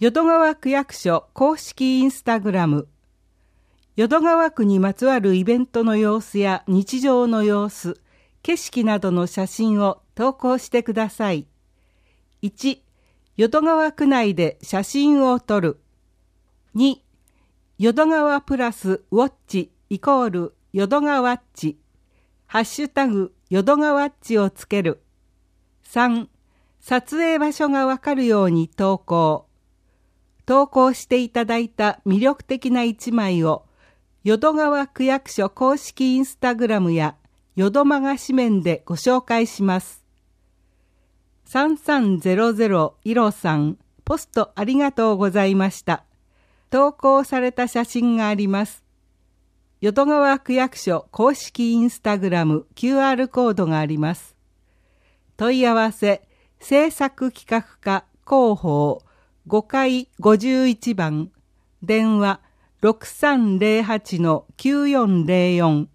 淀川区役所公式インスタグラム、淀川区にまつわるイベントの様子や日常の様子、景色などの写真を投稿してください。1、淀川区内で写真を撮る。2、淀川プラスウォッチイコール淀川ッチ、ハッシュタグ淀川ッチをつける。3、撮影場所がわかるように投稿。投稿していただいた魅力的な一枚を淀川区役所公式インスタグラムや淀マガ紙面でご紹介します。3300イロさん、ポストありがとうございました。投稿された写真があります。淀川区役所公式インスタグラム QR コードがあります。問い合わせ、制作企画課広報5階51番、電話 6308-9404